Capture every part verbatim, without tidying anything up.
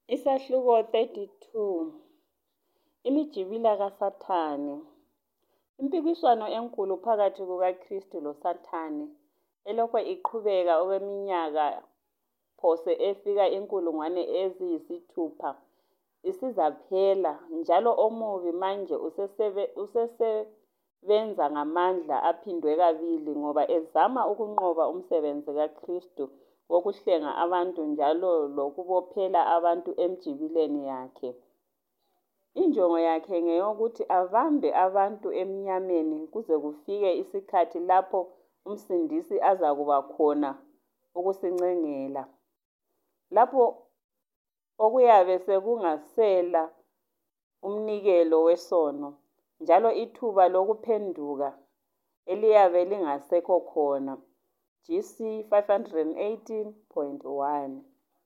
Isahluko thirty-two. Imijibila kaSathane. Impikiswano enkulu phakathi kukaKristu loSathane elokhu iqhubeka okweminyaka phose efika inkulungwane eziyisithupha isizaphela, njalo omubi manje usesebe, usesebenza ngamandla aphindwe kabili ngoba ezama ukunqoba umsebenzi kaKristu wokuhlenga abantu njalo lokubophela abantu emjibileni yakhe. Injongo yakhe ngeyokuthi abambe abantu emnyameni kuze kufike isikhathi lapho umsindisi azakuba khona ukusincengela, lapho okuyabe sekungasela umnikelo wesono, njalo ithuba lokuphenduka eliyabe lingasekho khona. G C five eighteen point one.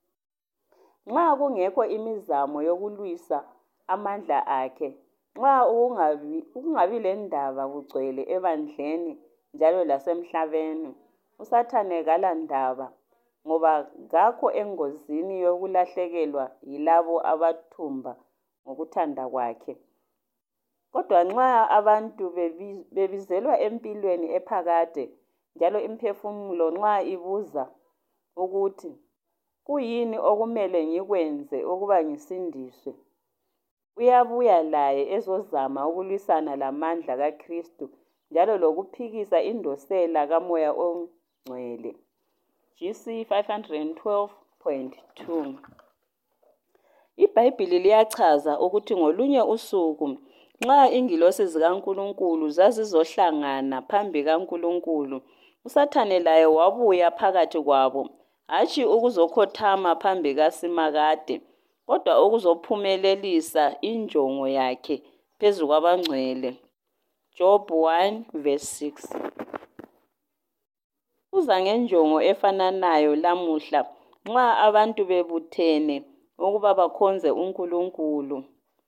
Nxa kungekho imizamo yokulwisa amandla akhe, nxa ukungabi, ukungabi lendaba kugcwele ebandleni njalo lasemhlabeni, uSathane kalandaba ngoba kakho engozini yokulahlekelwa yilabo abathumba ngokuthanda kwakhe. Kodwa nxa abantu bebizelwa empilweni ephakade njalo imphefumulo nxa ibuza ukuthi kuyini okumele ngikwenze ukuba ngisindiswe, uyabuya laye ezozama ukulwisana lamandla kaKristu njalo lokuphikisa indosela kaMoya oNgcwele. G C five twelve point two. IBhayibhili liyachaza ukuthi ngolunye usuku nxa ingilosi zikaNkulunkulu zazizohlangana phambi kaNkulunkulu, uSathane laye wabuya phakathi kwabo, hatshi ukuzokhothama phambi kaSimakade, kodwa ukuzophumelelisa injongo yakhe phezu kwabangcwele. Job one verse six. Uza ngenjongo efananayo lamuhla nxa abantu bebuthene ukuba bakhonze uNkulunkulu.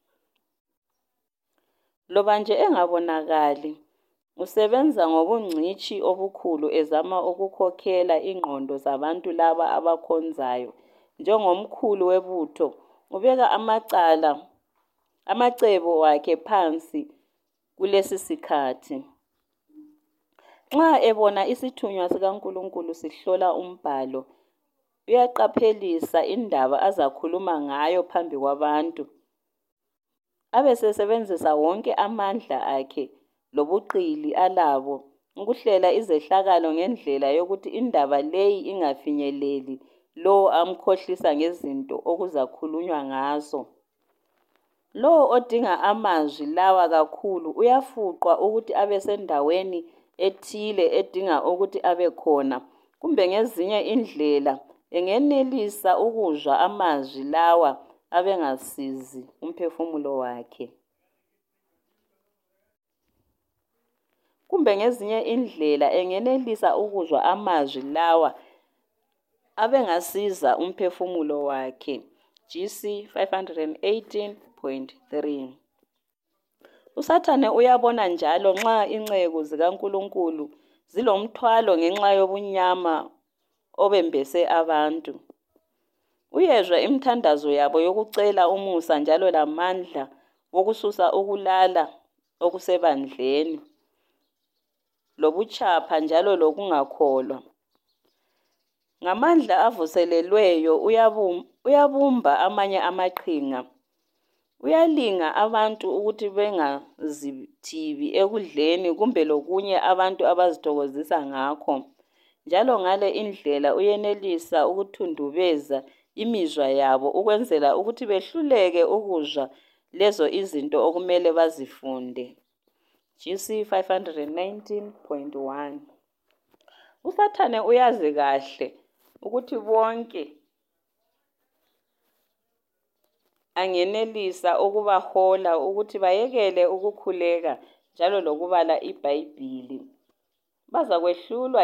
Loba nje engabonakali, usebenza ngobungcitshi obukhulu ezama ukukhokhela ingqondo zabantu laba abakhonzayo. Njengomkhulu webutho, ubeka amacala, amacebo wakhe phansi kulesi sikhathi. Nxa ebona isithunywa sikaNkulunkulu sihlola umbhalo, uyaqaphelisa indaba azakhuluma ngayo phambi kwabantu, abesesebenzisa wonke amandla akhe lobuqili alabo ukuhlela izehlakalo ngendlela yokuthi indaba leyi ingafinyeleli lowo amkhohlisa ngezinto okuzakhulunywa ngazo. Lowo odinga amazwi lawa kakhulu uyafuqwa ukuthi abesendaweni ethile edinga ukuthi abekhona, kumbe ngezinye indlela engenelisa ukuzwa amazwi lawa abengasizi umphefumulo wakhe. Kumbe ngezinye indlela engenelisa ukuzwa amazwi lawa abengasiza umphefumulo wakhe. G C five eighteen point three. uSathane uyabona njalo nxa inceku zikaNkulunkulu zilomthwalo ngenxa yobunyama obembese abantu. Uyezwa imithandazo yabo yokucela umusa njalo lamandla wokususa ukulala okusebandleni, lobutshapha njalo lokungakholwa. Ngamandla avuselelweyo uyabumba, uyabumba amanye amaqhinga. Uyalinga abantu ukuthi bengazithibi ekudleni kumbe lokunye abantu abazithokozisa ngakho. Njalo ngale indlela uyenelisa ukuthundubeza imizwa yabo ukwenzela ukuthi behluleke ukuzwa lezo izinto okumele bazifunde. G C five nineteen point one. uSathane uyazi kahle ukuthi bonke angenelisa ukubahola ukuthi bayekele ukukhuleka njalo lokubala iBhayibhili. Bazakwehlulwa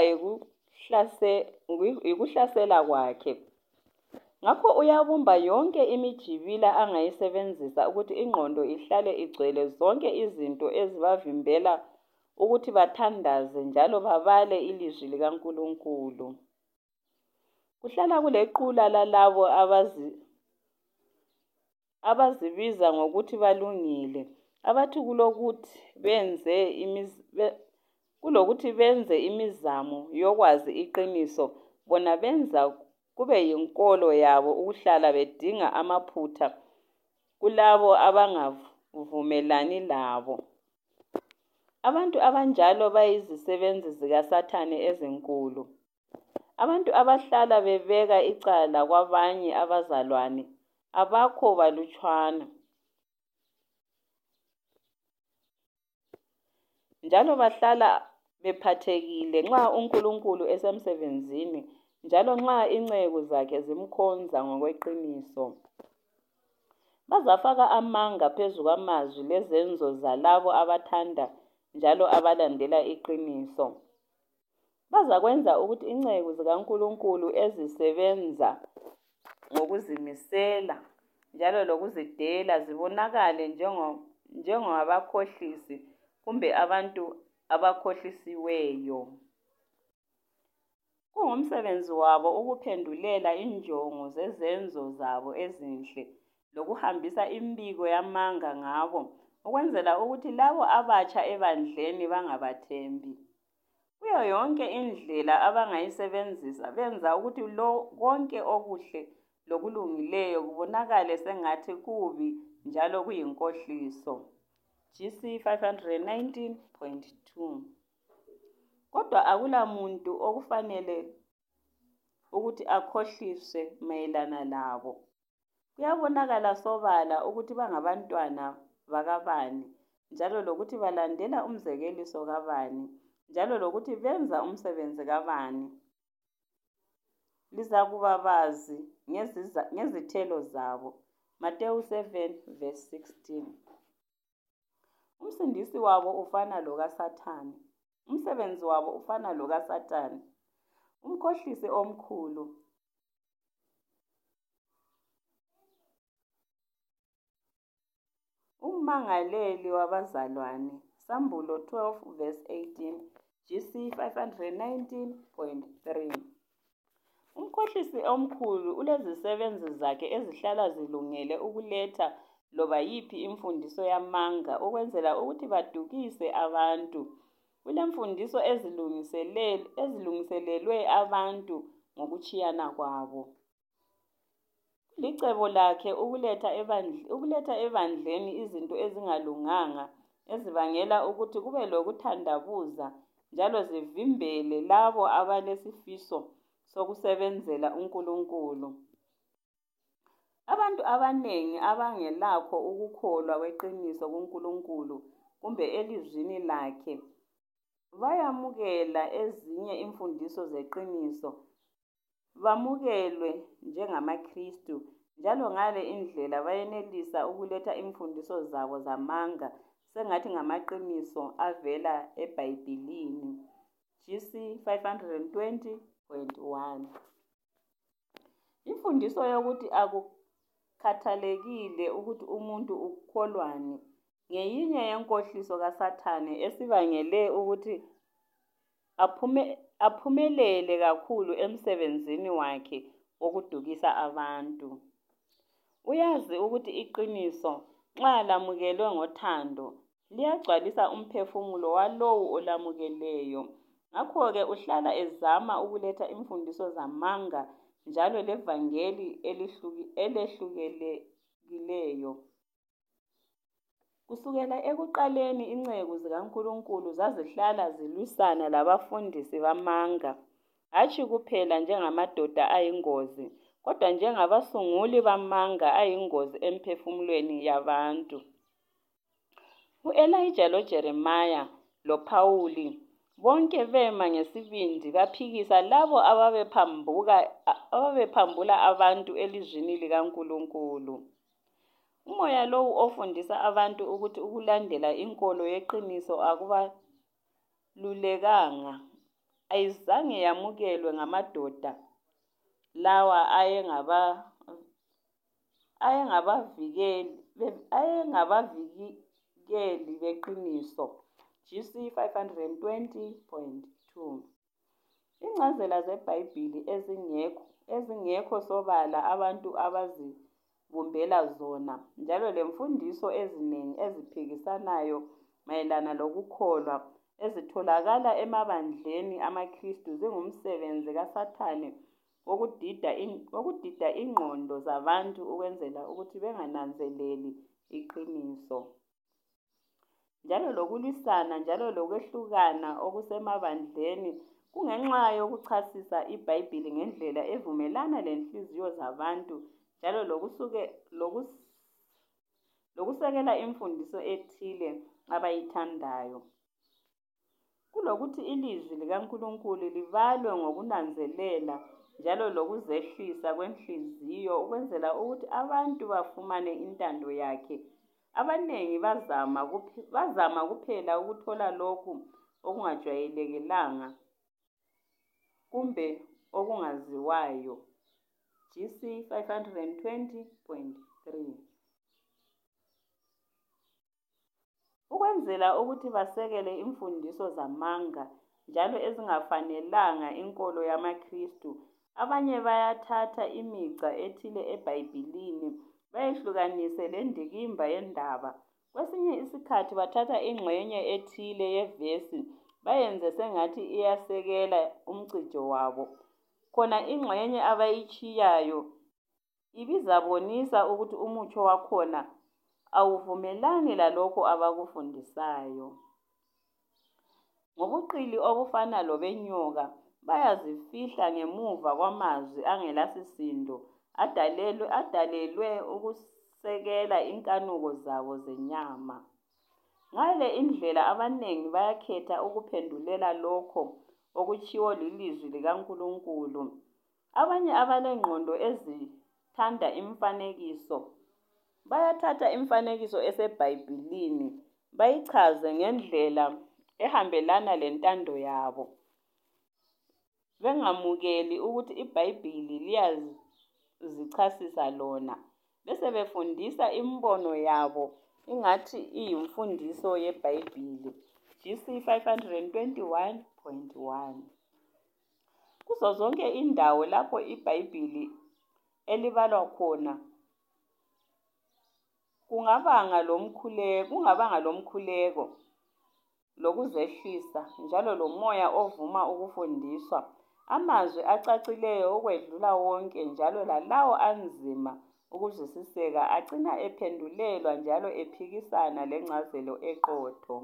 yikuhlasela kwakhe. Ngakho uyabumba yonke imijibila angayisebenzisa ukuthi ingqondo ihlale igcwele zonke izinto ezibavimbela ukuthi bathandaze njalo babale ilizwi likaNkulunkulu. Kuhlala kulequla lalabo abazi abazibiza ngokuthi balungile, abathi kulokuthi benze imiz be, kulokuthi benze imizamo yokwazi iqiniso, bona benza kube yinkolo yabo ukuhlala bedinga amaphutha kulabo abangavumelani labo. Abantu abanjalo bayizisebenzi zikaSathane ezinkulu. Abantu abahlala bebeka icala kwabanye abazalwane abakho balutshwana, njalo bahlala bephathekile nxa uNkulunkulu esemsebenzini, njalo nxa inceku zakhe zimkhonza ngokweqiniso. Bazafaka amanga phezu kwamazwi lezenzo zalabo abathanda njalo abalandela iqiniso. Bazakwenza ukuthi inceku zikaNkulunkulu ezisebenza ngokuzimisela njalo lokuzidela zibonakale njengabakhohlisi kumbe abantu abakhohlisiweyo. Kungumsebenzi wabo ukuphendulela injongo zezenzo zabo ezinhle lokuhambisa imbiko yamanga ngabo, ukwenzela ukuthi labo abatsha ebandleni bangabathembi. Kuyo yonke indlela abangayisebenzisa benza ukuthi lo konke okuhle lokulungileyo kubonakale sengathi kubi njalo kuyinkohliso. G C five nineteen point two. Kodwa akula muntu okufanele ukuthi akhohliswe mayelana labo. Kuyabonakala sobala ukuthi bangabantwana bakabani, njalo lokuthi balandela umzekeliso kabani, njalo lokuthi benza umsebenzi kabani. Lizakuba bazi ngezithelo zabo. Mateyu seven verse sixteen. Umsindisi wabo ufana lokaSathane. Umsebenzi wabo ufana lokaSathane, umkhohlisi omkhulu. Ummangaleli wabazalwane. Sambulo twelve verse eighteen. G C five nineteen point three. Umkhohlisi omkhulu ulezisebenzi zakhe ezihlala zilungele ukuletha loba yiphi imfundiso yamanga ukwenzela ukuthi badukise abantu. Kulemfundiso ezilungiselelwe abantu ngokutshiyana kwabo. Licebo lakhe ukuletha ebandleni, ukuletha ebandleni izinto ezingalunganga ezibangela ukuthi kube lokuthandabuza njalo zivimbele labo abalesifiso sokusebenzela uNkulunkulu. Abantu abanengi abangelakho ukukholwa kweqiniso kuNkulunkulu kumbe elizwini lakhe bayamukela ezinye imfundiso zeqiniso, bamukelwe njengamaKristu, njalo ngale indlela bayenelisa ukuletha imfundiso zabo zamanga sengathi ngamaqiniso avela eBhayibhilini. G C five twenty point one. Imfundiso yokuthi akukhathalekile ukuthi umuntu ukholwani ngeyinye yenkohliso kaSathane esibangele ukuthi aphume aphumelele kakhulu emsebenzini wakhe wokudukisa abantu. Uyazi ukuthi iqiniso nxa lamukelwe ngothando liyagcwalisa umphefumulo walowo olamukeleyo. Ngakho-ke uhlala ezama ukuletha imfundiso zamanga njalo levangeli elehlukelekileyo. Kusukela ekuqaleni inceku zikaNkulunkulu zazihlala zilwisana labafundisi bamanga, hatshi kuphela njengamadoda ayingozi, kodwa njengabasunguli bamanga ayingozi emphefumulweni yabantu. U-Elijah loJeremiah loPawuli bonke bema ngesibindi baphikisa labo ababephambula abantu elizwini likaNkulunkulu. Umoya lowu ofundisa abantu ukuthi ukulandela inkolo yeqiniso akubalulekanga ayizange yamukelwe ngamadoda lawa ayengaba ayengabavikeli ayengabavikeli beqiniso. G C five twenty point two. Ingcazelo zeBhayibhili ezingekho ezingekho sobala abantu abazi bumbela zona, njalo lemfundiso eziningi eziphikisanayo mayelana lokukholwa ezitholakala emabandleni amaKristu zingumsebenzi kaSathane wokudida wokudida ingqondo zabantu ukwenzela ukuthi bengananzeleli iqiniso. Njalo lokulwisana njalo lokwehlukana okusemabandleni kungenxa yokuchasisa iBhayibhili ngendlela evumelana lenhliziyo zabantu njalo lokusuke lokus, lokusekela imfundiso ethile abayithandayo. Kulokuthi ilizwi likaNkulunkulu libalwe ngokunanzelela njalo lokuzehlisa kwenhliziyo ukwenzela ukuthi abantu bafumane intando yakhe. Abanengi bazama bazama kuphela ukuthola lokhu okungajwayelekelanga kumbe okungaziwayo. G C five twenty point three. Ukwenzela ukuthi basekele imfundiso zamanga njalo ezingafanelanga inkolo yamaKristu, abanye bayathatha imigca ethile eBhayibhilini bayehlukanise lendikimba yendaba. Kwesinye isikhathi bathatha ingxenye ethile yevesi bayenze sengathi iyasekela umcijo wabo, khona ingxenye abayitshiyayo ibizabonisa ukuthi umutsho wakhona awuvumelani lalokho abakufundisayo. Ngobuqili obufana lobenyoka bayazifihla ngemuva kwamazwi angelasisindo adalelwe adalelwe ukusekela inkanuko zabo zenyama. Ngale indlela abanengi bayakhetha ukuphendulela lokho okutshiwo lilizwi likaNkulunkulu. Abanye abalengqondo ezithanda imfanekiso bayathatha imfanekiso eseBhayibhilini bayichaze ngendlela ehambelana lentando yabo, bengamukeli ukuthi iBhayibhili liyazichasisa lona, bese befundisa imbono yabo ingathi iyimfundiso yeBhayibhili. G C five twenty-one point one. Kuzo zonke indawo lapho iBhayibhili elibalwa khona kungabanga lomkhuleko kungabanga lomkhuleko lokuzehlisa njalo lomoya ovuma ukufundiswa, amazwi acacileyo okwedlula wonke njalo lalawo anzima ukuzwisiseka agcina ephendulelwa njalo ephikisana lencazelo eqotho.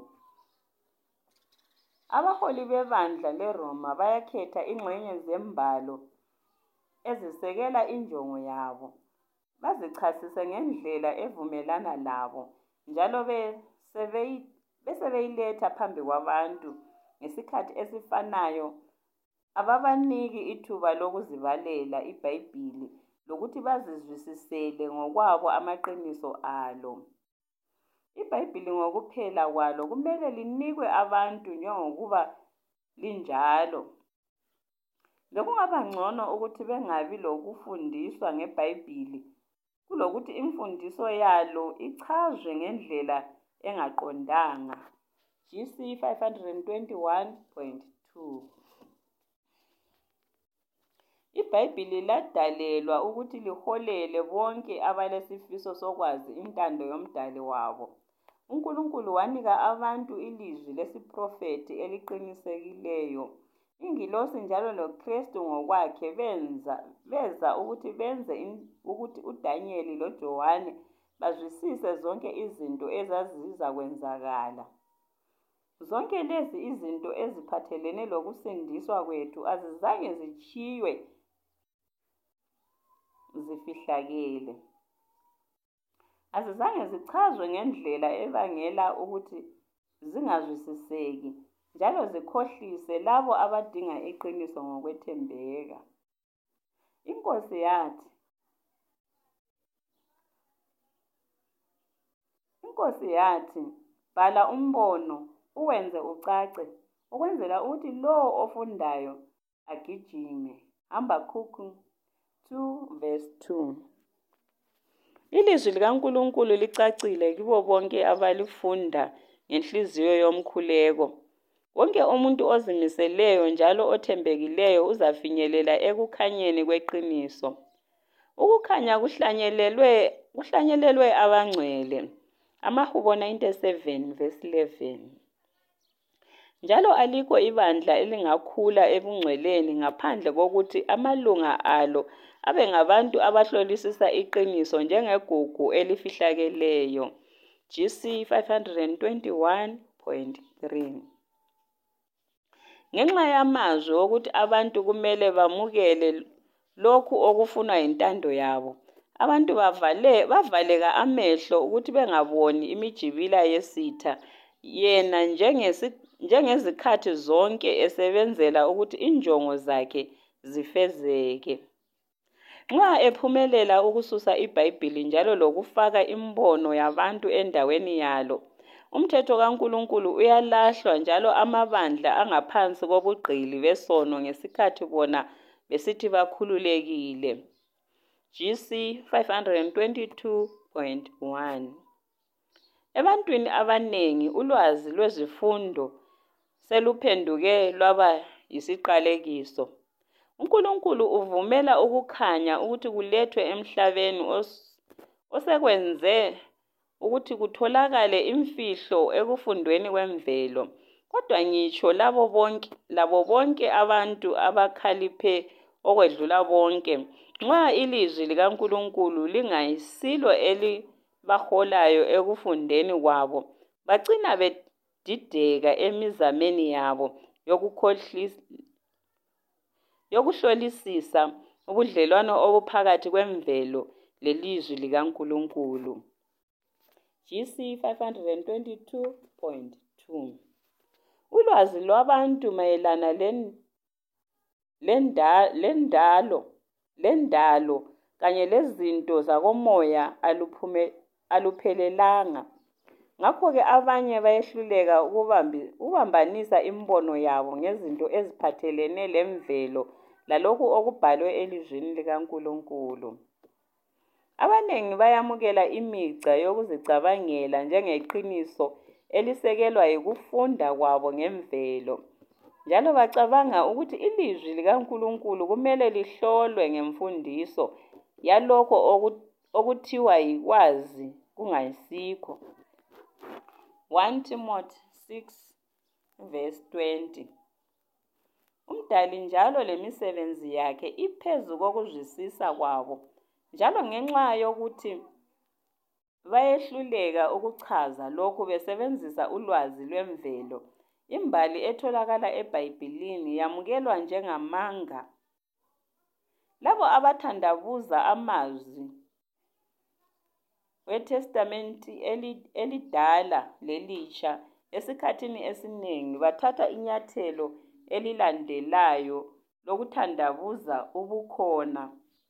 Abaholi bebandla leRoma bayakhetha ingxenye zembalo ezisekela injongo yabo, bazichasise ngendlela evumelana labo njalo bese beyiletha phambi kwabantu ngesikhathi esifanayo. Ababaniki ithuba lokuzibalela iBhayibhili lokuthi bazizwisisele ngokwabo amaqiniso alo. IBhayibhili ngokuphela kwalo kumele linikwe abantu njengokuba linjalo. Bekungaba ngcono ukuthi bengabi lokufundiswa ngeBhayibhili kulokuthi imfundiso yalo ichazwe ngendlela engaqondanga. G C five twenty-one point two. IBhayibhili ladalelwa ukuthi liholele bonke abalesifiso sokwazi intando yomdali wabo. uNkulunkulu wanika abantu ilizwi lesiprofethi eliqinisekileyo. Ingilosi njalo loKristu ngokwakhe benza beza ukuthi benze ukuthi uDanyeli loJohane bazwisise zonke izinto ezaziza kwenzakala. Zonke lezi izinto eziphathelene lokusindiswa kwethu azizange zichiywe zifihlakele. Azizange zichazwe ngendlela ebangela ukuthi zingazwisiseki njalo zikhohlise labo abadinga iqiniso ngokwethembeka. Inkosi yathi, Inkosi yathi, bhala umbono uwenze ucace ukwenzela ukuthi lowo ofundayo agijime. Habakukhi two verse two. Ilizwi likaNkulunkulu licacile kibo bonke abalifunda ngenhliziyo yomkhuleko. Wonke umuntu ozimiseleyo njalo othembekileyo uzafinyelela ekukhanyeni kweqiniso. Ukukhanya kuhlanyelelwe kuhlanyelelwe abangcwele. Amahubo ninety-seven verse eleven. Njalo alikho ibandla elingakhula ebungcweleni ngaphandle kokuthi amalunga alo abe ngabantu abahlolisisa iqiniso njengegugu elifihlakeleyo. G C five twenty-one point three. Ngenxa yamazwi ukuthi abantu kumele bamukele lokhu okufunwa yintando yabo, abantu bavale bavaleka amehlo ukuthi bengaboni imijibila yesitha, yena njengesi njengezikhathi zonke esebenzela ukuthi injongo zakhe zifezeke. Nxa ephumelela ukususa iBhayibhili njalo lokufaka imbono yabantu endaweni yalo, umthetho kaNkulunkulu uyalahlwa njalo amabandla angaphansi kobugqili besono ngesikhathi bona besithi bakhululekile. G C five twenty-two point one. Ebantwini abanengi ulwazi lwezifundo seluphenduke lwaba yisiqalekiso. uNkulunkulu uvumela ukukhanya ukuthi kulethwe emhlabeni osekwenze ukuthi kutholakale imfihlo ekufundweni kwemvelo. Kodwa ngitsho labo bonke labo bonke abantu abakhaliphe okwedlula bonke, nxa ilizwi likaNkulunkulu lingayisilo elibaholayo ekufundeni kwabo, bacina bedideka emizameni yabo yokukhohlisa yokuhlolisisa ubudlelwano obuphakathi kwemvelo lelizwi likaNkulunkulu. G C five twenty-two point two. Ulwazi lwabantu mayelana lendalo lendalo kanye lezinto zakomoya aluphume aluphelelanga. Ngakho-ke abanye bayehluleka ukubambanisa imbono yabo ngezinto eziphathelene lemvelo lalokhu okubhalwe elizwini likaNkulunkulu. Abanengi bayamukela imigca yokuzicabangela njengeqiniso elisekelwa yikufunda kwabo ngemvelo, njalo bacabanga ukuthi ilizwi likaNkulunkulu kumele lihlolwe ngemfundiso yalokho okuthiwa yikwazi kungayisikho. First Timothy six verse twenty. Umdali njalo lemisebenzi yakhe iphezu kokuzwisisa kwabo, njalo ngenxa yokuthi bayehluleka ukuchaza lokhu besebenzisa ulwazi lwemvelo, imbali etholakala eBhayibhilini yamukelwa njengamanga. Labo abathandabuza amazwi weTestamenti elidala lelitsha esikhathini esinengi bathatha inyathelo elilandelayo lokuthandabuza ubukhona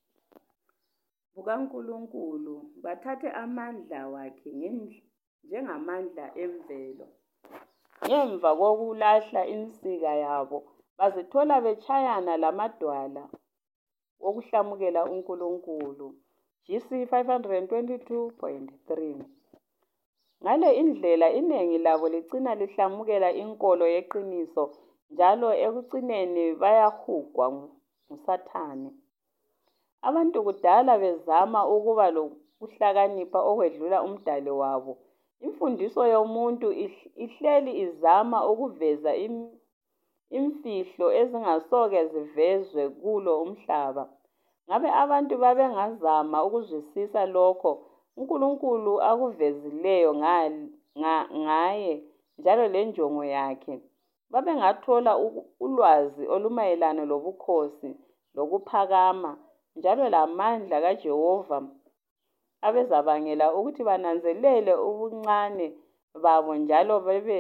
bukaNkulunkulu, bathathe amandla wakhe njengamandla emvelo. Ngemva kokulahla insika yabo, bazithola betshayana lamadwala wokuhlamukela uNkulunkulu. G C five twenty-two point three. Ngale indlela iningi labo licina lihlamukela inkolo yeqiniso, njalo ekucineni bayahugwa nguSathane. Abantu kudala bezama ukuba lokuhlakanipha okwedlula umdali wabo. Imfundiso yomuntu ihleli izama ukuveza imfihlo ezingasoke zivezwe kulo umhlaba. Ngabe abantu babengazama ukuzwisisa lokho uNkulunkulu akuvezileyo ngaye njalo lenjongo yakhe, babengathola ulwazi olumayelana lobukhosi, lokuphakama, njalo lamandla kaJehova abezabangela ukuthi bananzelele ubuncane babo, njalo bebe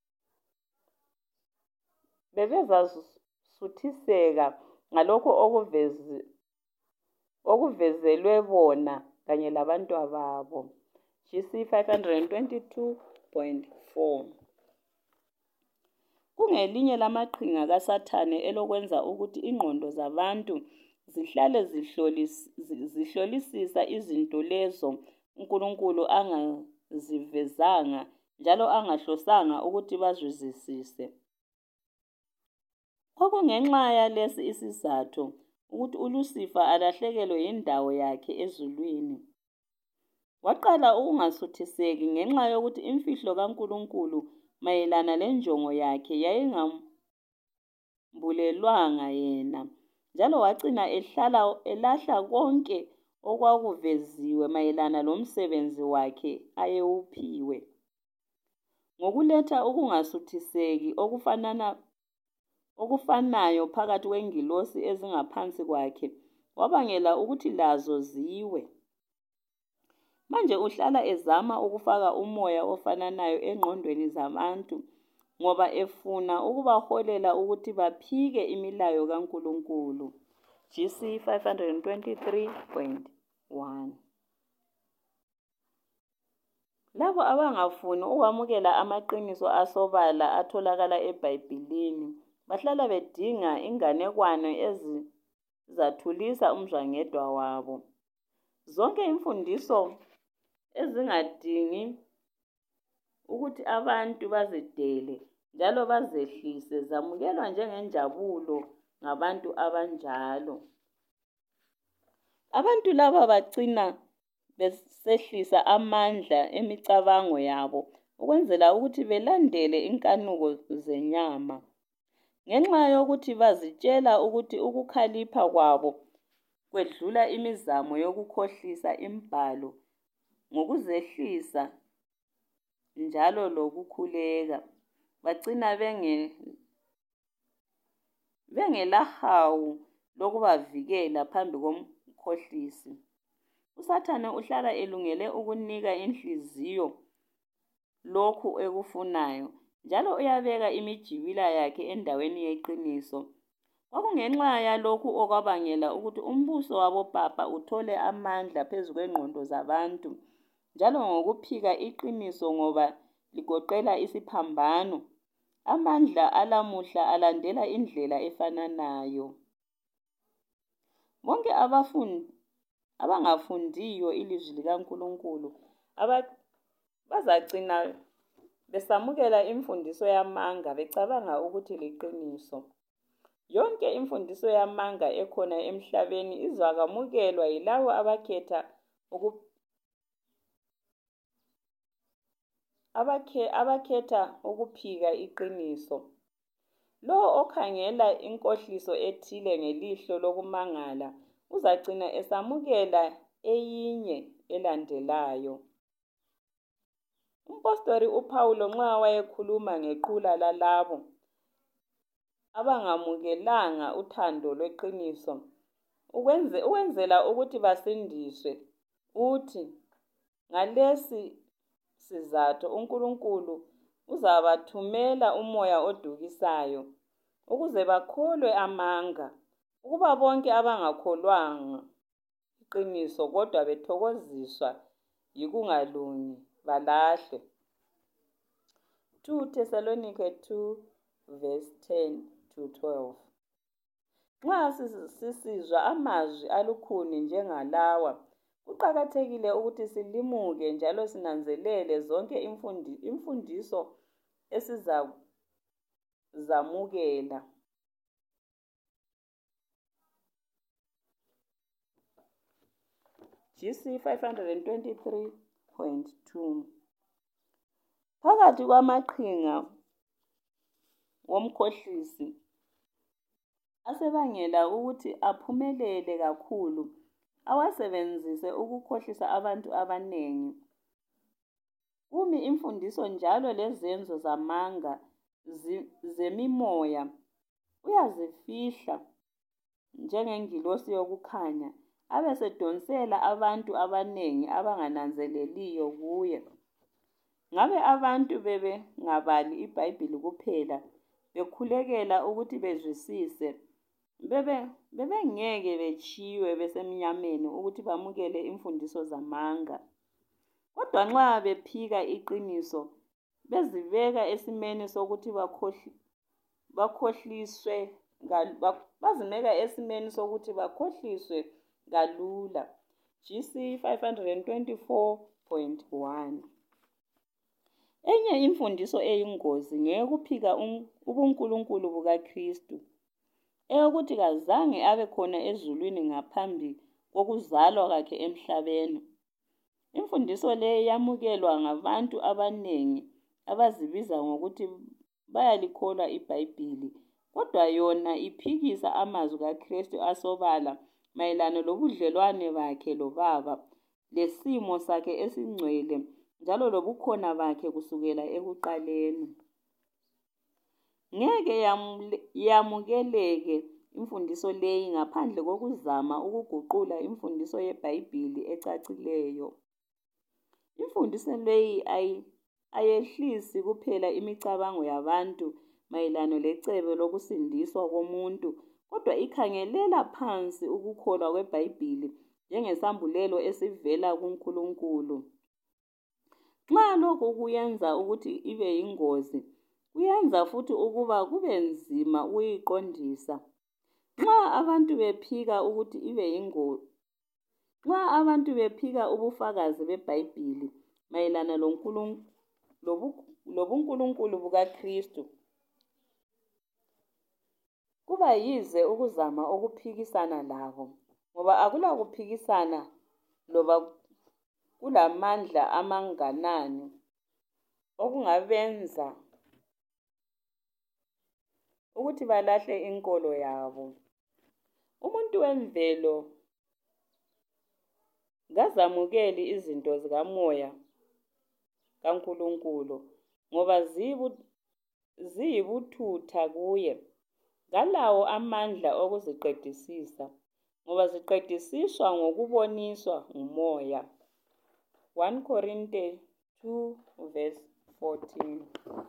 bebezasuthiseka ngalokho okuvezi okuvezelwe bona kanye labantwababo. G C five twenty-two point four. Kungelinye lamaqhinga kaSathane elokwenza ukuthi ingqondo zabantu zihlale zihlolisisa izinto lezo uNkulunkulu angazivezanga njalo angahlosanga ukuthi bazizwisise. Okungenxa yalesi isizathu, ukuthi uLucifer alahlekelwe yindawo yakhe ezulwini. Waqala ukungasuthiseki ngenxa yokuthi imfihlo kaNkulunkulu mayelana lenjongo yakhe yayingambulelwanga yena, njalo wagcina ehlala elahla konke okwakuveziwe mayelana lomsebenzi wakhe ayewuphiwe. Ngokuletha ukungasuthiseki okufanana okufanayo phakathi kwengilosi ezingaphansi kwakhe, wabangela ukuthi lazo ziwe. Manje uhlala ezama ukufaka umoya ofananayo engqondweni zabantu ngoba efuna ukubaholela ukuthi baphike imilayo kaNkulunkulu. G C five twenty-three point one. Labo abangafuni ukwamukela amaqiniso asobala atholakala eBhayibhelini bahlala bedinga inganekwane ezizathulisa umzwangedwa wabo. Zonke imfundiso ezingadingi ukuthi abantu bazidele njalo bazehlise zamukelwa njengenjabulo ngabantu abanjalo. Abantu laba bagcina besehlisa amandla emicabango yabo ukwenzela ukuthi belandele inkanuko zenyama. Ngenxa yokuthi bazitshela ukuthi ukukhalipha kwabo kwedlula imizamo yokukhohlisa imbhalo ngokuzehlisa njalo lokukhuleka, bagcina benge bengelahawu lokubavikela phambi komkhohlisi. USathane uhlala elungele ukunika inhliziyo lokhu ekufunayo, njalo uyabeka imijibila yakhe endaweni yeqiniso. Kwakungenxa yalokhu okwabangela ukuthi umbuso wabopapa uthole amandla phezu kwengqondo zabantu, njalo ngokuphika iqiniso ngoba ligoqela isiphambano, amandla alamuhla alandela indlela efananayo. Bonke abafundi abangafundiyo ilizwi likaNkulunkulu bazagcina besamukela imfundiso yamanga becabanga ukuthi liqiniso. Yonke imfundiso yamanga ekhona emhlabeni izakwamukelwa yilabo abakhetha uku abakhe abakhetha ukuphika iqiniso. Lowo okhangela inkohliso ethile ngelihlo lokumangala uzagcina esamukela eyinye elandelayo. Umpostoli uPawulo nxa wayekhuluma ngequla lalabo abangamukelanga uthando lweqiniso ukwenze ukwenzela ukuthi basindiswe, uthi ngalesi sizathu uNkulunkulu uzabathumela umoya odukisayo ukuze bakholwe amanga, ukuba bonke abangakholwanga iqiniso kodwa bethokoziswa yikungalungi balahle. Second Thessalonians two verse ten to twelve. Nxa sisizwa amazwi alukhuni njengalawa, kuqakathekile ukuthi silimuke njalo sinanzelele zonke imfundi, imfundiso esizamukela. G C five twenty-three point two. Phakathi kwamaqhinga womkhohlisi asebangela ukuthi aphumelele kakhulu awasebenzise ukukhohlisa abantu abanengi, kumi imfundiso njalo lezenzo zamanga zemimoya. Uyazifihla njengengilosi yokukhanya abesedonsela abantu abanengi abangananzeleliyo kuye. Ngabe abantu bebengabali iBhayibhili kuphela bekhulekela ukuthi bezwisise, bebe bebengeke betshiywe besemnyameni ukuthi bamukele imfundiso zamanga. Kodwa nxa bephika iqiniso bezibeka esimeni sokuthi bakhohle bakhohliswe bazimeka esimeni sokuthi bakhohliswe kalula. G C five twenty-four point one. Enye imfundiso eyingozi ngeyokuphika ubunkulunkulu bukaKristu. eyokuthi kazange abe khona ezulwini ngaphambi kokuzalwa kwakhe emhlabeni. Imfundiso leyi yamukelwa ngabantu abanengi abazibiza ngokuthi bayalikholwa iBhayibhili, kodwa yona iphikisa amazwi kaKristu asobala mayelana lobudlelwane bakhe loBaba, lesimo sakhe esingcwele njalo lobukhona bakhe kusukela ekuqaleni. Ngeke yamukeleke imfundiso leyi ngaphandle kokuzama ukuguqula imfundiso yeBhayibhili ecacileyo. Imfundiso leyi ayehlisi kuphela imicabango yabantu mayelana lecebo lokusindiswa komuntu, kodwa ikhangelela phansi ukukholwa kweBhayibhili njengesambulelo esivela kuNkulunkulu. Nxa lokhu kuyenza ukuthi ibe yingozi, kuyenza futhi ukuba kube nzima ukuyiqondisa. Nxa abantu bephika ukuthi ibe yingozi, nxa abantu bephika ubufakazi beBhayibhili mayelana lobuNkulunkulu bukaKristu, kuba yize ukuzama ukuphikisana labo, ngoba akula kuphikisana loba kulamandla amanganani okungabenza ukuthi balahle inkolo yabo. Umuntu wemvelo kazamukeli izinto zikamoya kaNkulunkulu ngoba ziyibuthutha kuye. Kalawo amandla okuziqedisisa ngoba ziqedisiswa ngokuboniswa ngumoya. First Corinthians two verse fourteen.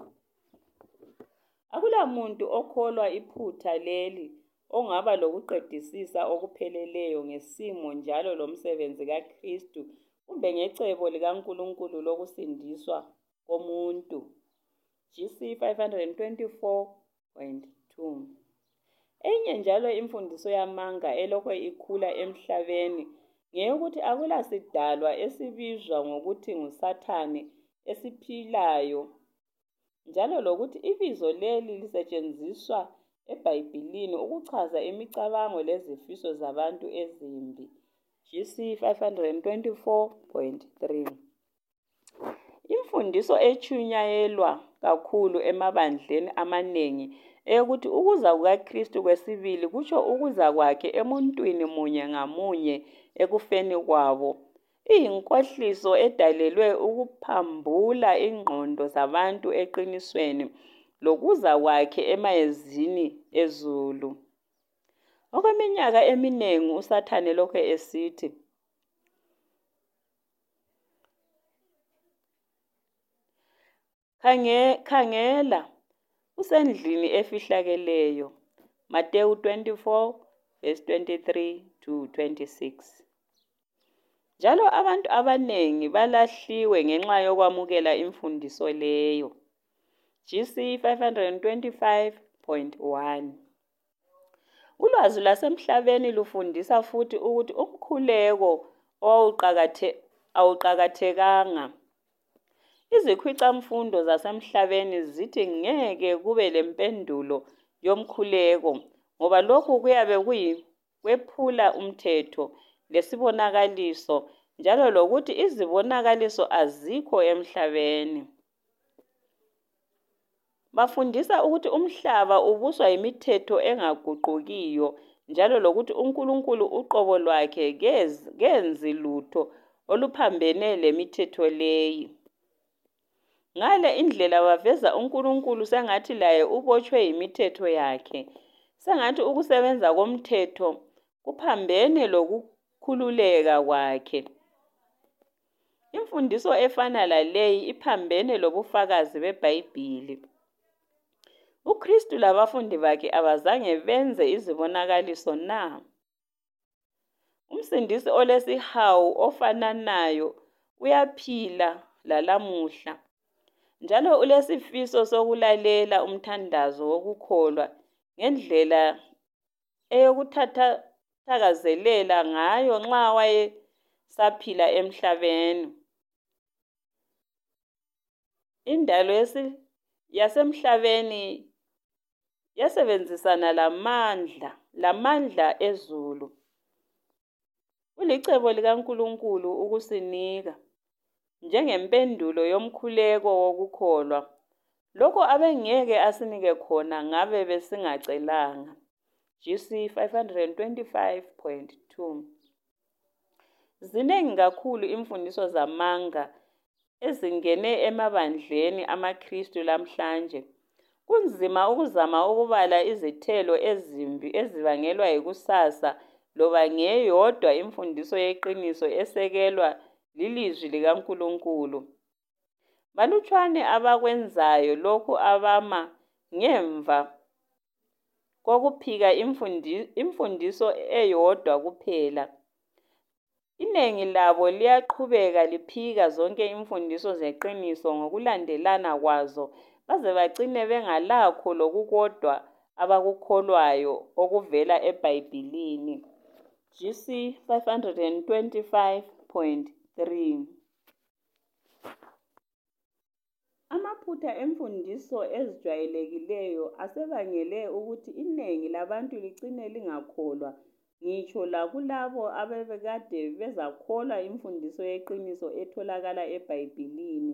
Akula muntu okholwa iphutha leli ongaba lokuqedisisa okupheleleyo ngesimo njalo lomsebenzi kaKristu kumbe ngecebo likaNkulunkulu lokusindiswa komuntu. G C five twenty-four point two. Enye njalo imfundiso yamanga elokho ikhula emhlabeni ngeyokuthi akula sidalwa esibizwa ngokuthi nguSathane esiphilayo, njalo lokuthi ibizo leli lisetshenziswa eBhayibhilini ukuchaza imicabango lezifiso zabantu ezimbi. G C five twenty-four point three. Imfundiso echunyayelwa kakhulu emabandleni amanengi eyokuthi ukuza kukaKristu kwesibili kutsho ukuza kwakhe emuntwini munye ngamunye ekufeni kwabo, iyinkohliso edalelwe ukuphambula ingqondo zabantu eqinisweni lokuza kwakhe emayezini ezulu. Okweminyaka eminengi uSathane lokho esithi, khangela usendlini efihlakeleyo. Mateyu twenty-four verse twenty-three to twenty-six. Njalo abantu abanengi balahliwe ngenxa yokwamukela imfundiso leyo. G C five twenty-five point one. Ulwazi lwasemhlabeni lufundisa futhi ukuthi umkhuleko awuqakathekanga. Izikhwicamfundo zasemhlabeni zithi ngeke kube lempendulo yomkhuleko ngoba lokhu kuyabe kuyikwephula umthetho lesibonakaliso, njalo lokuthi izibonakaliso azikho emhlabeni. Bafundisa ukuthi umhlaba ubuswa yimithetho engaguqukiyo, njalo lokuthi uNkulunkulu uqobo lwakhe kenzi lutho oluphambene lemithetho leyi. Ngale indlela baveza uNkulunkulu sengathi laye ubotshwe yimithetho yakhe, sengathi ukusebenza komthetho kuphambene lokukhululeka kwakhe. Imfundiso efana laleyi iphambene lobufakazi beBhayibhili. UKristu labafundi bakhe abazange benze izibonakaliso na? Umsindisi olesihawu ofananayo uyaphila lalamuhla, njalo ulesifiso sokulalela umthandazo wokukholwa ngendlela eyokuthathakazelela ngayo nxa wayesaphila emhlabeni. Indalo yasemhlabeni yasebenzisana lamandla lamandla ezulu. Kulicebo likaNkulunkulu ukusinika njengempendulo yomkhuleko wokukholwa lokho abengeke asinike khona ngabe besingacelanga. G C five twenty-five point two. Ziningi kakhulu imfundiso zamanga ezingene emabandleni amaKristu lamhlanje. Kunzima ukuzama ukubala izithelo ezimbi ezibangelwa yikusasa loba ngeyodwa imfundiso yeqiniso esekelwa lilizwi likaNkulunkulu. Balutshwane abakwenzayo lokhu abama ngemva kokuphika imfundiso eyodwa kuphela. Iningi labo liyaqhubeka liphika zonke imfundiso zeqiniso ngokulandelana kwazo baze bagcine bengalakho lokukodwa abakukholwayo okuvela eBhayibhilini. G C five twenty-five point three. Amaphutha emfundiso ezijwayelekileyo asebangele ukuthi iningi labantu ligcine lingakholwa, ngitsho lakulabo abebekade bezakholwa imfundiso yeqiniso etholakala eBhayibhilini.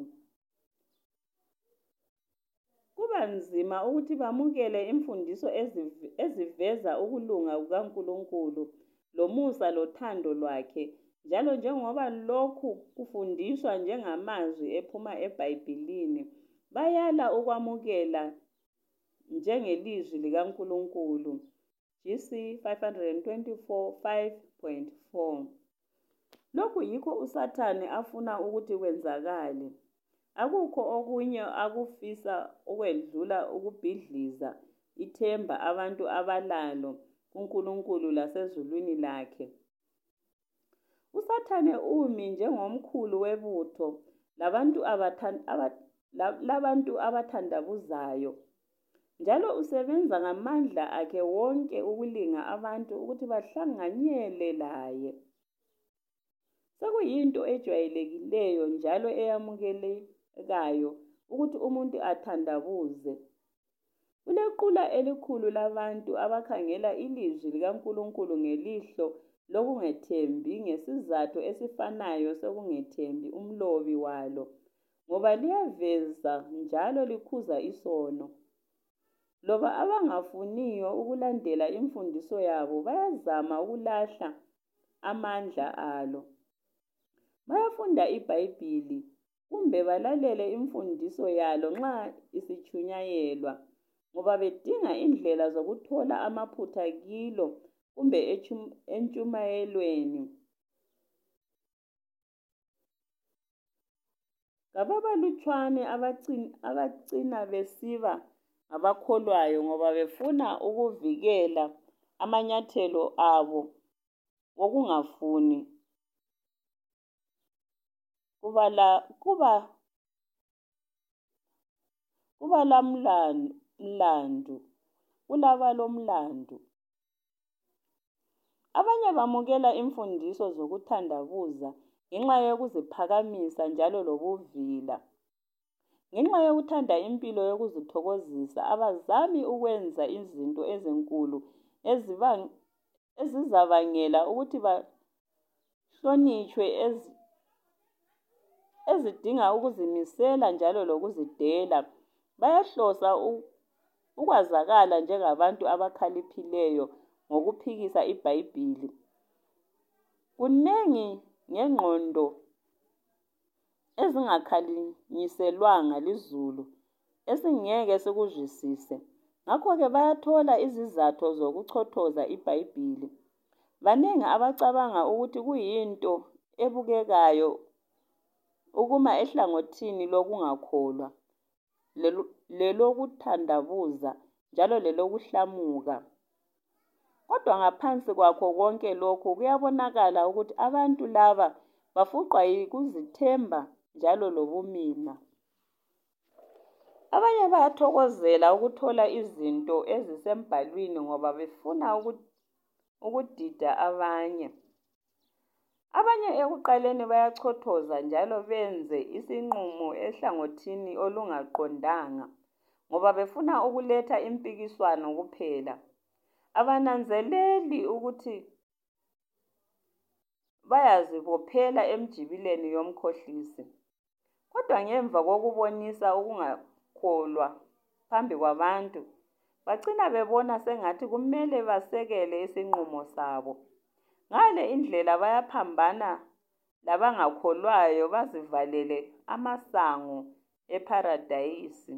Kuba nzima ukuthi bamukele imfundiso eziveza ukulunga kukaNkulunkulu lomusa lothando lwakhe, njalo njengoba lokhu kufundiswa njengamazwi ephuma eBhayibhilini, bayala ukwamukela njengelizwi likaNkulunkulu. G C five twenty-four five point four. Lokhu yikho uSathane afuna ukuthi kwenzakale. Akukho okunye akufisa ukwedlula ukubhidliza ithemba abantu abalalo kuNkulunkulu lasezulwini lakhe. USathane umi njengomkhulu webutho labantu labantu abathandabuzayo, njalo usebenza ngamandla akhe wonke ukulinga abantu ukuthi bahlanganyele laye. Sekuyinto ejwayelekileyo njalo eyamukelekayo ukuthi umuntu athandabuze. Kulequla elikhulu labantu abakhangela ilizwi likaNkulunkulu ngelihlo lokungethembi ngesizathu esifanayo sokungethembi umlobi walo, ngoba liyaveza njalo likhuza isono. Loba abangafuniyo ukulandela imfundiso yabo bayazama ukulahla amandla alo. Bayafunda iBhayibhili kumbe balalele imfundiso yalo nxa isichunyayelwa, ngoba bedinga indlela zokuthola amaphutha kilo kumbe entshumayelweni. Ngababalutshwane abacina besiba ngabakholwayo ngoba befuna ukuvikela amanyathelo abo wokungafuni kuba la kuba kuba lamlandu kulaba lomlandu. Abanye bamukela imfundiso zokuthandabuza ngenxa yokuziphakamisa njalo lobuvila. Ngenxa yokuthanda impilo yokuzithokozisa, abazami ukwenza izinto ezinkulu ezizabangela ukuthi bahlonitshwe, ezidinga ukuzimisela njalo lokuzidela. Bayahlosa ukwazakala njengabantu abakhaliphileyo ngokuphikisa iBhayibhili. Kunengi ngengqondo ezingakhanyiselwanga lizulu esingeke sikuzwisise. Ngakho-ke bayathola izizatho zokuchothoza iBhayibhili. Baningi abacabanga ukuthi kuyinto ebukekayo ukuma ehlangothini lokungakholwa, lelokuthandabuza njalo lelokuhlamuka. Kodwa ngaphansi kwakho konke lokhu kuyabonakala ukuthi abantu laba bafuqwa yikuzithemba njalo lobumina. Abanye bayathokozela ukuthola izinto ezisembhalweni ngoba befuna ukudida abanye. Abanye ekuqaleni bayachothoza njalo benze isinqumo ehlangothini olungaqondanga. ngoba befuna ukuletha impikiswano kuphela. Abananzeleli ukuthi bayazibophela emjibileni yomkhohlisi. Kodwa ngemva kokubonisa ukungakholwa phambi kwabantu, bagcina bebona sengathi kumele basekele isinqumo sabo. Ngale indlela bayaphambana labangakholwayo bazivalele amasango eParadise.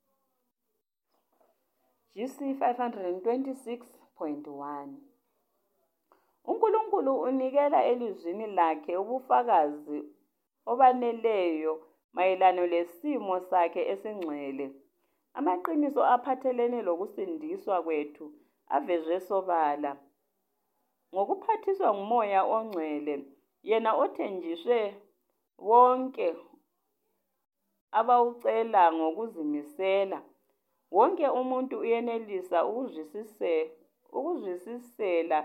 G C five twenty-six point one. uNkulunkulu unikela elizwini lakhe ubufakazi obaneleyo mayelana lesimo sakhe esingcwele. Amaqiniso aphathelene lokusindiswa kwethu avezwe sobala. Ngokuphathiswa nguMoya oNgcwele, yena othenjiswe bonke abawucela ngokuzimisela, wonke umuntu uyenelisa ukuzwisise ukuzwisisela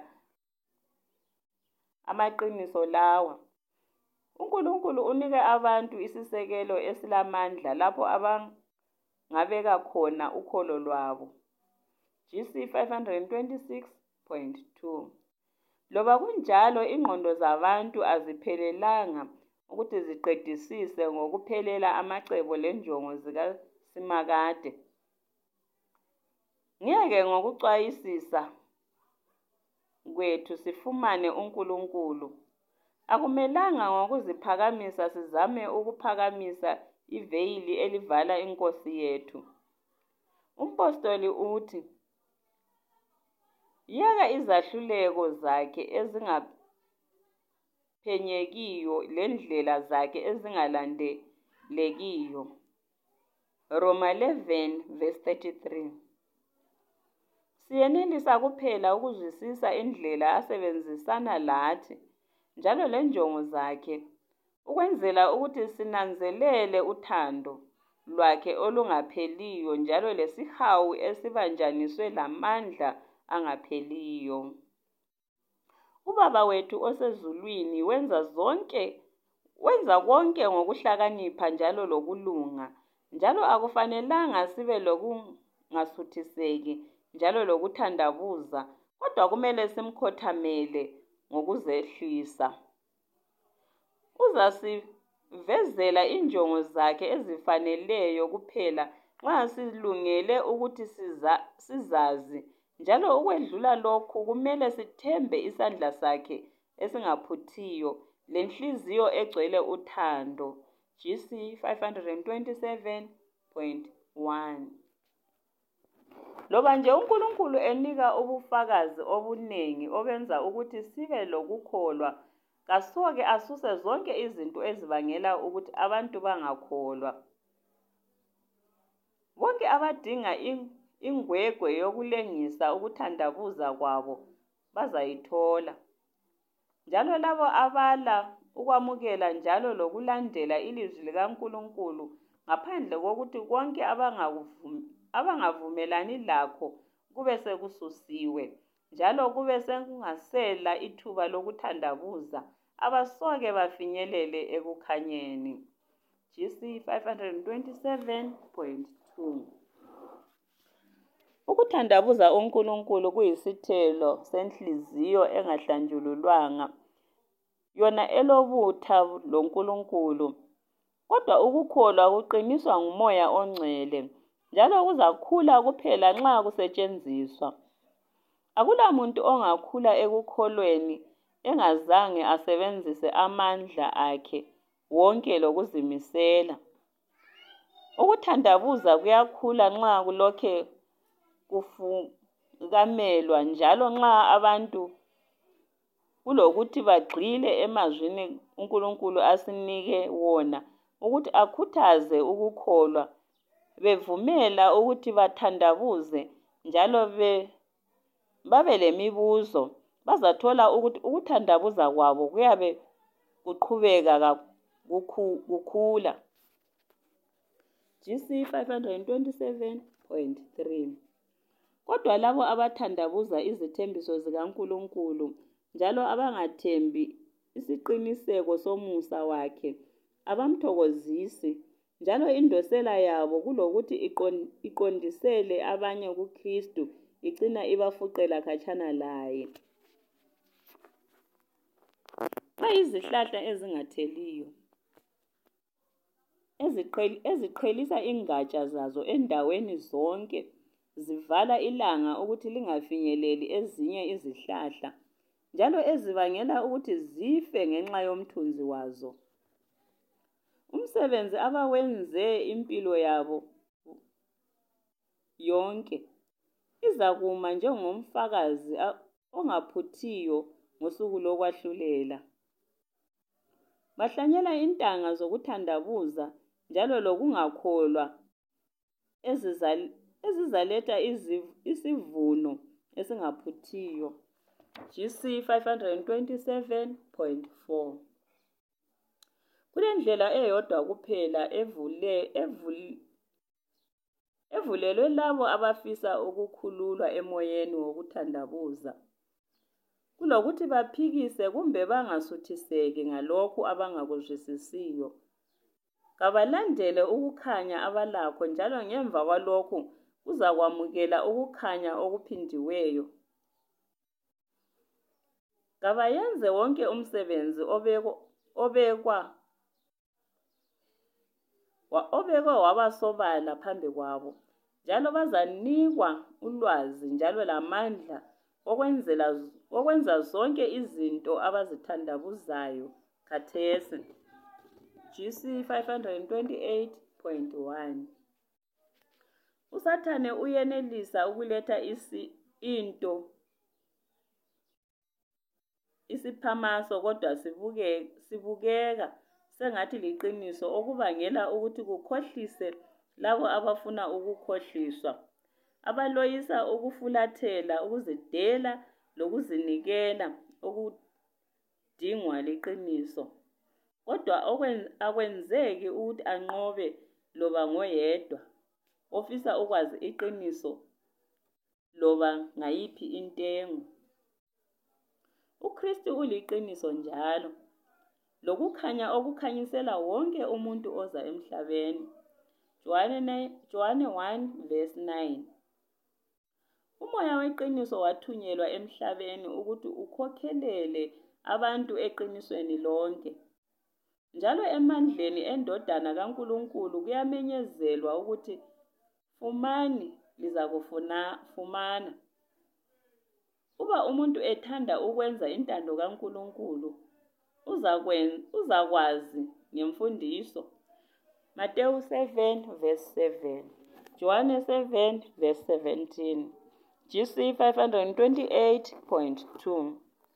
amaqiniso lawa. uNkulunkulu unike abantu isisekelo esilamandla lapho abangabeka khona ukholo lwabo. G C five twenty-six point two. Loba kunjalo, ingqondo zabantu aziphelelanga ukuthi ziqedisise ngokuphelela amacebo lenjongo zikaSimakade. Ngeke ngokucwayisisa kwethu sifumane uNkulunkulu. Akumelanga ngokuziphakamisa sizame ukuphakamisa iveyili elivala inkosi yethu. Umpostoli uthi, yeka izahluleko zakhe ezingaphenyekiyo lendlela zakhe ezingalandelekiyo. Roma eleven verse thirty-three. Siyenelisa kuphela ukuzwisisa indlela asebenzisana lathi njalo lenjongo zakhe, ukwenzela ukuthi sinanzelele uthando lwakhe olungapheliyo njalo lesihawu esibanjaniswe lamandla angapheliyo. Ubaba wethu osezulwini wenza zonke wenza konke ngokuhlakanipha njalo lokulunga, njalo akufanelanga sibe lokungasuthiseki njalo lokuthandabuza, kodwa kumele simkhothamele ngokuzehlisa. Uzasivezela injongo zakhe ezifaneleyo kuphela nxa silungele ukuthi siza, sizazi, njalo ukwedlula lokhu kumele sithembe isandla sakhe esingaphuthiyo lenhliziyo egcwele uthando. G C five twenty-seven point one. Loba nje uNkulunkulu enika ubufakazi obuningi obenza ukuthi sibe lokukholwa, kasoke asuse zonke izinto ezibangela ukuthi abantu bangakholwa. Bonke abadinga ingwegwe yokulengisa ukuthandabuza kwabo bazayithola. Njalo labo abala ukwamukela njalo lokulandela ilizwi likaNkulunkulu ngaphandle kokuthi konke abangavumi abangavumelani lakho kube sekususiwe, njalo kube sekungasela ithuba lokuthandabuza, abasoke bafinyelele ekukhanyeni. G C five twenty-seven point two. Ukuthandabuza uNkulunkulu kuyisithelo senhliziyo engahlanjululwanga, yona elobutha loNkulunkulu. Kodwa ukukholwa kuqiniswa nguMoya oNgcwele, njalo kuzakhula kuphela nxa kusetshenziswa. Akulamuntu ongakhula ekukholweni engazange asebenzise amandla akhe wonke lokuzimisela. Ukuthandabuza kuyakhula nxa kulokhe kufukamelwa, njalo nxa abantu kulokuthi bagxile emazwini uNkulunkulu asinike wona ukuthi akhuthaze ukukholwa, bevumela ukuthi bathandabuze njalo be babe lemibuzo, bazathola ukuthi ukuthandabuza kwabo kuyabe kuqhubeka kukhula. G C five twenty-seven point three. Kodwa labo abathandabuza izithembiso zikaNkulunkulu njalo abangathembi isiqiniseko somusa wakhe, abamthokozisi njalo indosela yabo kulokuthi iqondisele abanye kuKristu icina ibafuqela khatshana laye. Bayizihlahla ezingatheliyo, eziqhelisa ingatsha zazo endaweni zonke, zivala ilanga ukuthi lingafinyeleli ezinye izihlahla, njalo ezibangela ukuthi zife ngenxa yomthunzi wazo. Umsebenzi abawenze impilo yabo yonke izakuma njengomfakazi ongaphuthiyo ngosuku lokwahlulela. Bahlanyela intanga zokuthandabuza njalo lokungakholwa ezizaletha isivuno esingaphuthiyo. G C five twenty-seven point four. Kulendlela eyodwa kuphela evule evule evulelwe labo abafisa ukukhululwa emoyeni wokuthandabuza, kulokuthi baphikise kumbe bangasuthiseki ngalokhu abangakuzwisisiyo. Kabalandele ukukhanya abalakho, njalo ngemva kwalokhu kuzakwamukela ukukhanya okuphindiweyo. Kabayenze wonke umsebenzi obekwa obekwa obekwe wabasobala phambi kwabo, njalo bazanikwa ulwazi njalo lamandla okwenzela okwenza zonke izinto abazithandabuzayo khathesi. G C five twenty-eight point one. USathane uyenelisa ukuletha isi into isiphamaso kodwa sibuke sibukeka sengathi liqiniso, okubangela ukuthi kukhohlise labo abafuna ukukhohliswa, abaloyisa ukufulathela, ukuzidela lokuzinikela okudingwa liqiniso. Kodwa akwenzeki ukuthi anqobe loba ngoyedwa ofisa ukwazi iqiniso loba ngayiphi intengo. UKristu uliqiniso njalo, lokukhanya okukhanyisela wonke umuntu oza emhlabeni. Johane one verse nine. Umoya weqiniso wathunyelwa emhlabeni ukuthi ukhokhelele abantu eqinisweni lonke. Njalo emandleni endodana kaNkulunkulu kuyamenyezelwa ukuthi fumani lizakufuna fumana. Uba umuntu ethanda ukwenza intando kaNkulunkulu uzakwenza uzakwazi ngemfundiso. Mateyu seven verse seven. Johane seven verse seventeen. G C five twenty-eight point two.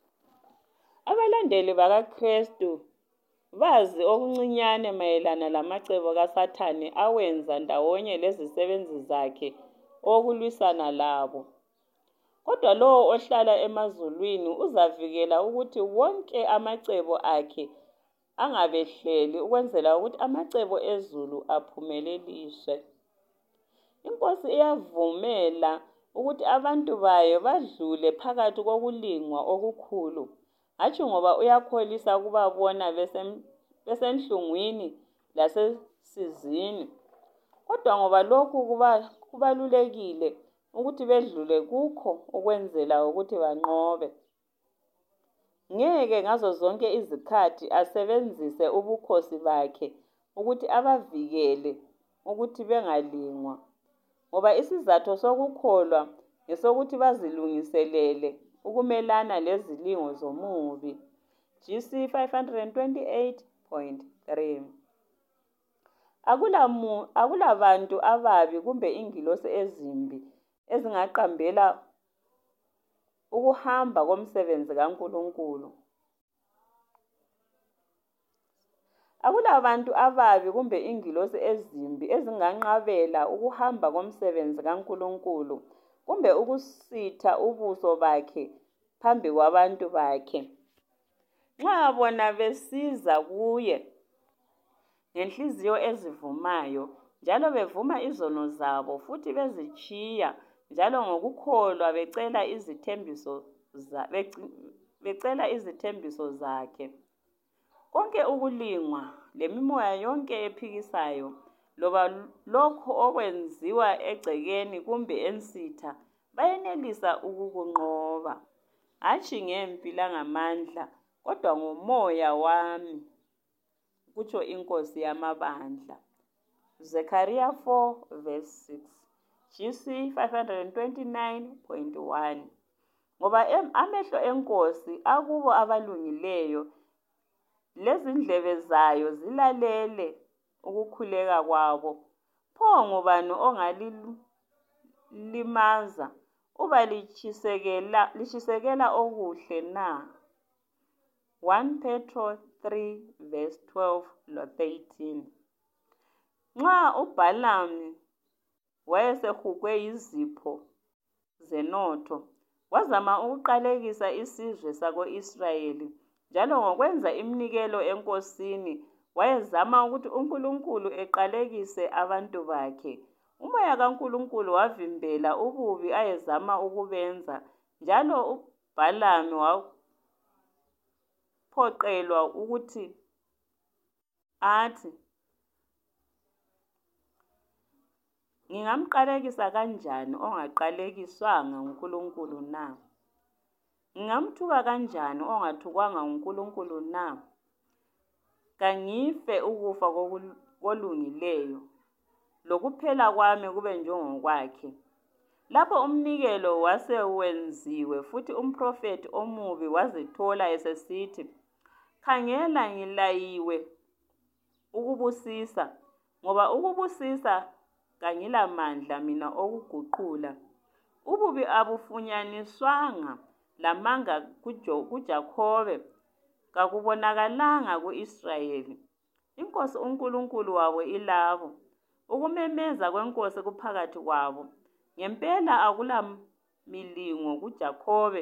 Abalandeli bakaKristu bazi okuncinyane mayelana lamacebo kaSathane awenza ndawonye lezisebenzi zakhe okulwisana labo. Kodwa lowo ohlala emazulwini uzavikela ukuthi wonke amacebo akhe angabehleli, ukwenzela ukuthi amacebo ezulu aphumeleliswe. Inkosi iyavumela ukuthi abantu bayo badlule phakathi kokulingwa okukhulu, hatshi ngoba uyakholisa ukubabona besenhlungwini lasesizini, kodwa ngoba lokhu kubalulekile ukuthi bedlule kukho ukwenzela ukuthi banqobe. Ngeke ngazo zonke izikhathi asebenzise ubukhosi bakhe ukuthi abavikele ukuthi bengalingwa, ngoba isizathu sokukholwa ngesokuthi bazilungiselele ukumelana lezilingo zomubi. G C five twenty-eight point three. Akulamu akulabantu ababi kumbe ingilosi ezimbi ezingaqambela ukuhamba komsebenzi kaNkulunkulu. Akulabantu ababi kumbe ingilosi ezimbi ezinganqabela ukuhamba komsebenzi kaNkulunkulu kumbe ukusitha ubuso bakhe phambi kwabantu bakhe. Nxa bona besiza kuye ngenhliziyo ezivumayo, njalo bevuma izono zabo futhi bezitshiya, njalo ngokukholwa becela izithembiso za becela izithembiso zakhe, konke ukulingwa lemimoya yonke ephikisayo loba lokho okwenziwa egcekeni kumbe ensitha bayenelisa ukukunqoba, hatshi ngempi langamandla, kodwa ngomoya wami, kutsho iNkosi yamabandla. Zechariah four verse six, G C five twenty-nine point one. Ngoba amehlo enkosi akubo abalungileyo, lezindlebe zayo zilalele ukukhuleka kwabo. Pho ngubani ongalilimaza uba litshisekela litshisekela okuhle na? First Peter three verse twelve lo thirteen. Nxa uBhalamu wayesehugwe yizipho zenotho, wazama ukuqalekisa isizwe sako-Israyeli, njalo ngokwenza iminikelo enkosini wayezama ukuthi uNkulunkulu eqalekise abantu bakhe. Umoya kaNkulunkulu wavimbela ububi ayezama ukubenza, njalo uBhalamu waphoqelwa ukuthi athi, ngingamqalekisa kanjani ongaqalekiswanga nguNkulunkulu na? Ngingamthuka kanjani ongathukwanga nguNkulunkulu na? Kangife ukufa kolungileyo, lokuphela kwami kube njengokwakhe. Lapho umnikelo wasewenziwe, futhi umphrofethi omubi wazithola esesithi, khangela ngilayiwe ukubusisa, ngoba ukubusisa kangilamandla mina okuguqula. Ububi abufunyaniswanga lamanga kuJakhobe, kakubonakalanga ku-Israyeli. Inkosi uNkulunkulu wabo ilabo, ukumemeza kwenkosi kuphakathi kwabo. Ngempela akulamilingo kuJakhobe,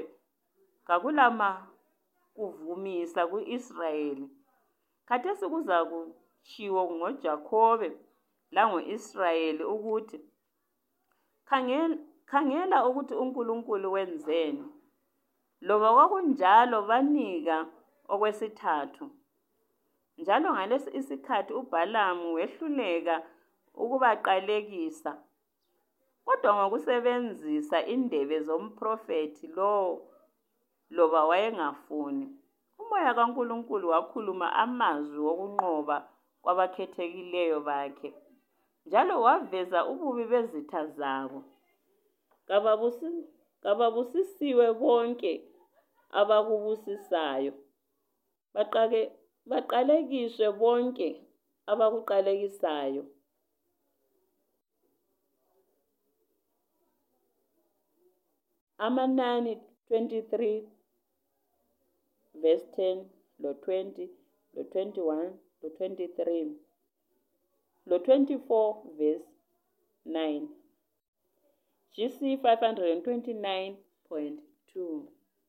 kakulamkuvumisa ku-Israyeli. Khathesi kuzakutshiwo ngoJakhobe lango-Israyeli ukuthi, khangela, khangela ukuthi uNkulunkulu wenzeni. Loba kwakunjalo banika okwesithathu. Njalo ngalesi isikhathi uBhalamu wehluleka ukubaqalekisa, kodwa ngokusebenzisa indebe zomphrofethi lowo, loba wayengafuni, umoya kaNkulunkulu wakhuluma amazwi wokunqoba kwabakhethekileyo bakhe, njalo waveza ububi bezitha zabo. Kababusi, kababusisiwe bonke abakubusisayo, baqake baqalekiswe bonke abakuqalekisayo. Amanani twenty-three verse ten lo twenty lo twenty-one lo twenty-three lo twenty-four verse nine, G C five twenty-nine point two.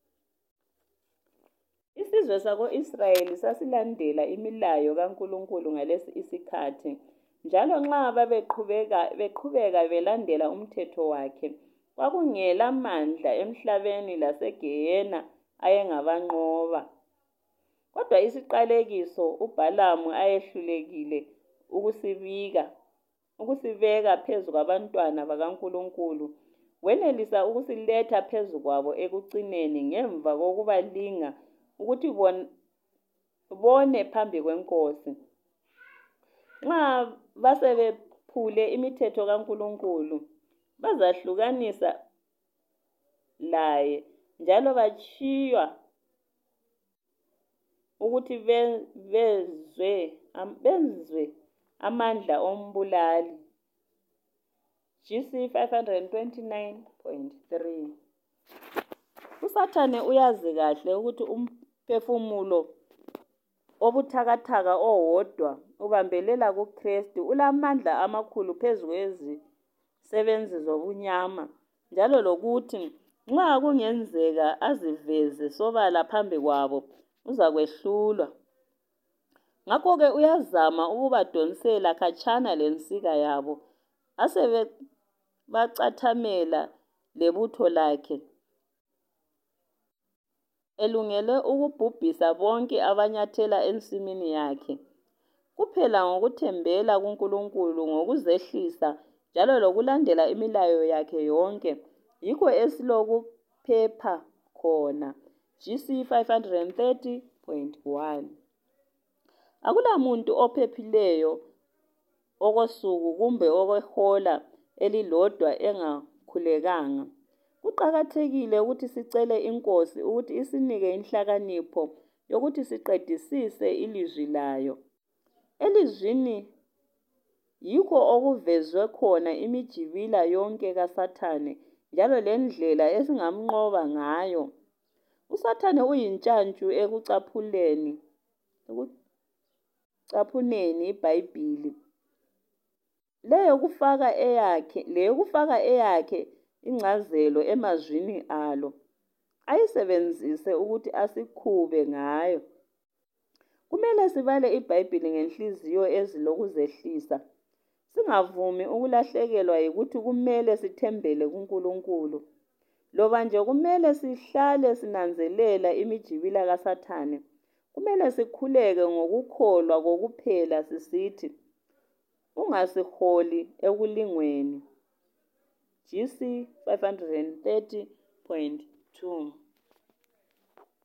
Isizwe sako-Israyeli sasilandela imilayo kaNkulunkulu ngalesi isikhathi, njalo nxa babeqhubeka beqhubeka belandela umthetho wakhe, kwakungela mandla emhlabeni lasegeyena ayengabanqoba. Kodwa isiqalekiso uBhalamu ayehlulekile ukusibika, ukusibeka phezu kwabantwana bakaNkulunkulu, wenelisa ukusiletha phezu kwabo ekucineni ngemva kokubalinga ukuthi bone phambi kwenkosi. Nxa basebephule imithetho kaNkulunkulu, bazahlukanisa laye, njalo batshiywa ukuthi bezwe benzwe amandla ombulali. G C five twenty-nine point three. USathane uyazi kahle ukuthi umphefumulo obuthakathaka owodwa ubambelela kuKristu ulamandla amakhulu phezu kwezisebenzi zobunyama, njalo lokuthi nxa kungenzeka aziveze sobala phambi kwabo, uzakwehlulwa. Ngakho-ke uyazama ukubadonsela khatshana lensika yabo, asebebacathamela lebutho lakhe, elungele ukubhubhisa bonke abanyathela ensimini yakhe. Kuphela Kuphela ngokuthembela kuNkulunkulu ngokuzehlisa njalo lokulandela imilayo yakhe yonke yikho esilokuphepha khona. G C five thirty point one. Akulamuntu ophephileyo okosuku kumbe okwehola elilodwa engakhulekanga. Kuqakathekile ukuthi sicele iNkosi ukuthi isinike inhlakanipho yokuthi siqedisise ilizwi layo. Elizwini yikho okuvezwe khona imijibila yonke kaSathane njalo lendlela esingamnqoba ngayo. USathane uyintshantshu ekucaphuleni, ekucaphuneni iBhayibhili leyokufaka eyakhe, leyokufaka eyakhe ingcazelo emazwini alo, ayisebenzise ukuthi asikhube ngayo. Kumele sibale iBhayibhili ngenhliziyo ezilokuzehlisa, singavumi ukulahlekelwa yikuthi kumele sithembele kuNkulunkulu. Loba nje kumele sihlale sinanzelela imijibila kaSathane, kumele sikhuleke ngokukholwa kokuphela sisithi, ungasiholi ekulingweni. G C five thirty point two.